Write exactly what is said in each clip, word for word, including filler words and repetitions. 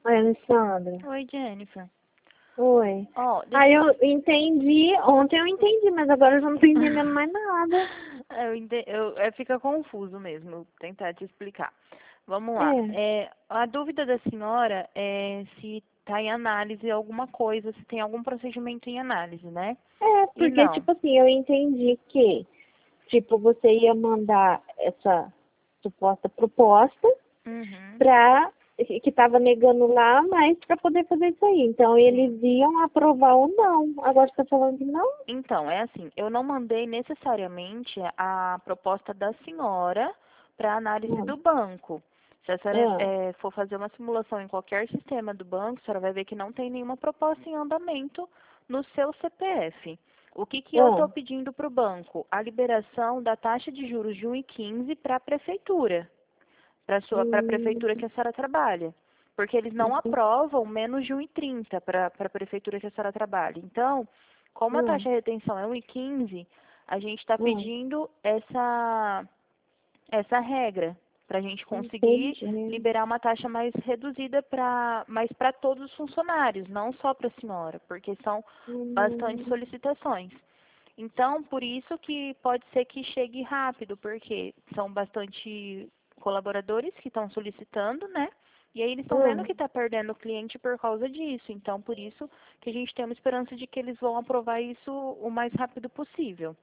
Oi, Alessandra. Oi, Jennifer. Oi. Ó, deixa Aí eu... eu entendi, ontem eu entendi, mas agora eu já não tô entendendo mais nada. eu, ente... eu é, fica confuso mesmo, eu vou tentar te explicar. Vamos lá. É, É, a dúvida da senhora é se está em análise alguma coisa, se tem algum procedimento em análise, né? é, E porque, não. tipo assim, eu entendi que, tipo, você ia mandar essa suposta proposta Uhum. pra, que tava negando lá, mas pra poder fazer isso aí. Então, Sim. eles iam aprovar ou não. Agora você tá falando que não? Então, é assim, eu não mandei necessariamente a proposta da senhora para análise Não. do banco. Se a senhora Ah, eh, for fazer uma simulação em qualquer sistema do banco, a senhora vai ver que não tem nenhuma proposta em andamento no seu C P F. O que, que eu ah, estou pedindo para o banco? A liberação da taxa de juros de um e quinze para a prefeitura, para a hum, prefeitura que a senhora trabalha. Porque eles não aprovam menos de um e trinta para a prefeitura que a senhora trabalha. Então, como a hum, taxa de retenção é um e quinze, a gente está hum, pedindo essa, essa regra para a gente conseguir entendi. liberar uma taxa mais reduzida para mais para todos os funcionários, não só para a senhora, porque são bastante Hum, solicitações. Então, por isso que pode ser que chegue rápido, porque são bastante colaboradores que estão solicitando, né? E aí eles estão vendo hum, que está perdendo o cliente por causa disso. Então, por isso que a gente tem uma esperança de que eles vão aprovar isso o mais rápido possível.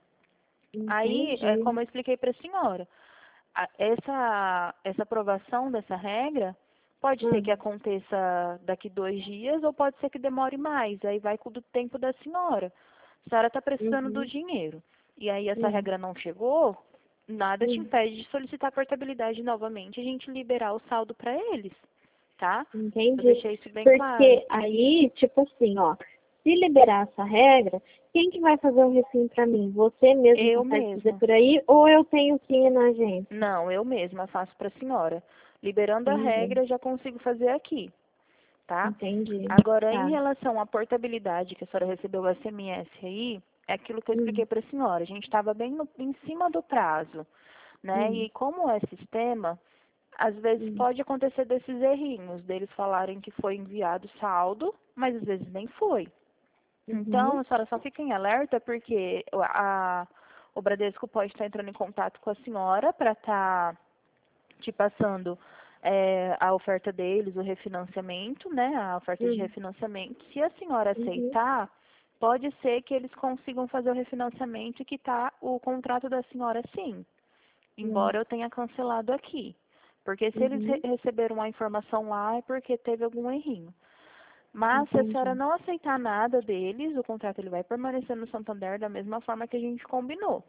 Aí, é entendi. como eu expliquei para a senhora, a- essa, essa aprovação dessa regra pode ser que Hum, aconteça daqui dois dias ou pode ser que demore mais. Aí vai do tempo da senhora. A senhora está precisando do uhum, dinheiro. E aí essa hum, regra não chegou, nada te hum, impede de solicitar a portabilidade novamente e a gente liberar o saldo para eles, tá? Eu entendi. deixei isso bem claro. Porque aí, tipo assim, ó, se liberar essa regra, quem que vai fazer o refim pra mim? Você mesmo Eu consegue fazer mesma. por aí ou eu tenho que ir na agência? Não, eu mesma faço para a senhora. Liberando a Entendi, regra, já consigo fazer aqui, tá? entendi. Agora, em Tá. relação à portabilidade, que a senhora recebeu o S M S aí, é aquilo que eu expliquei Hum, para a senhora. A gente estava bem no, em cima do prazo, né? hum, E como é sistema, às vezes hum, pode acontecer desses errinhos, deles falarem que foi enviado saldo, mas às vezes nem foi. Então, uhum, a senhora só fica em alerta porque a, o Bradesco pode estar entrando em contato com a senhora para estar te passando é, a oferta deles, o refinanciamento, né? A oferta de hum, refinanciamento. Se a senhora uhum, aceitar, pode ser que eles consigam fazer o refinanciamento e quitar o contrato da senhora sim, hum, embora eu tenha cancelado aqui. Porque se eles re uhum, receberam a informação lá é porque teve algum errinho. Mas se a senhora entendi. não aceitar nada deles, o contrato ele vai permanecer no Santander da mesma forma que a gente combinou,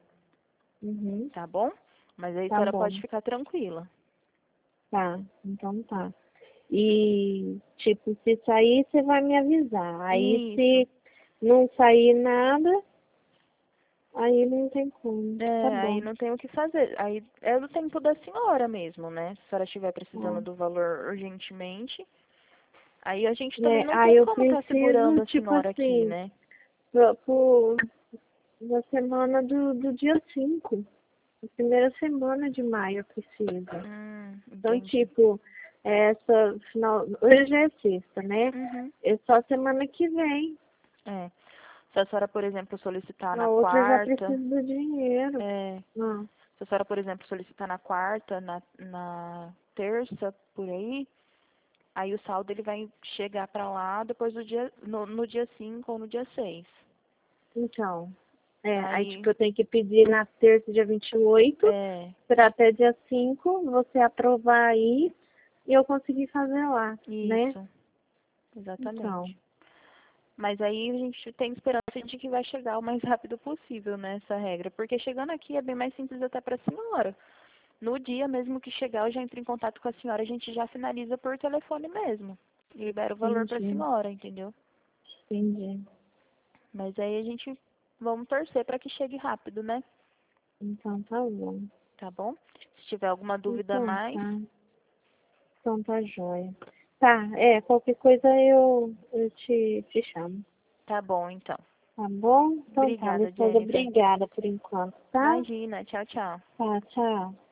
Uhum, tá bom? Mas aí a tá senhora pode bom. ficar tranquila. Tá, então tá. E, tipo, se sair, você vai me avisar. Aí, Isso. se não sair nada, aí não tem como. Tá É, aí bom. não tem o que fazer. Aí é do tempo da senhora mesmo, né? Se a senhora estiver precisando Tá. do valor urgentemente. Aí a gente também É, não aí tem eu como estar preciso, segurando a tipo senhora aqui, assim, né? pro, pro, na semana do, do dia cinco, na primeira semana de maio eu preciso. Hum, Então, entendi. tipo, essa final. Hoje é sexta, né? Uhum. É só semana que vem. É. Se a senhora, por exemplo, solicitar Na na outra eu já quarta, preciso do dinheiro. é, Não. se a senhora, por exemplo, solicitar na quarta, na, na terça, por aí, aí o saldo ele vai chegar para lá depois do dia, no, no dia cinco ou no dia seis. Então, é, aí Aí, tipo, eu tenho que pedir na terça, dia vinte e oito, é, para até dia cinco você aprovar aí e eu conseguir fazer lá, né? isso. Então, Exatamente. Mas aí a gente tem esperança de que vai chegar o mais rápido possível, né, essa regra. Porque chegando aqui é bem mais simples até para a senhora. No dia mesmo que chegar, eu já entro em contato com a senhora, a gente já finaliza por telefone mesmo. E libera o valor para a entendi, senhora, entendeu? entendi. Mas aí a gente vamos torcer para que chegue rápido, né? Então tá bom. Tá bom? Se tiver alguma dúvida a Então mais, tá. Então tá jóia. Tá, é, qualquer coisa eu, eu te, te chamo. tá bom então. Tá bom? Então tá, Obrigada, Alessandra, Jennifer. obrigada por enquanto, tá? Imagina, tchau, tchau. Tá, tchau.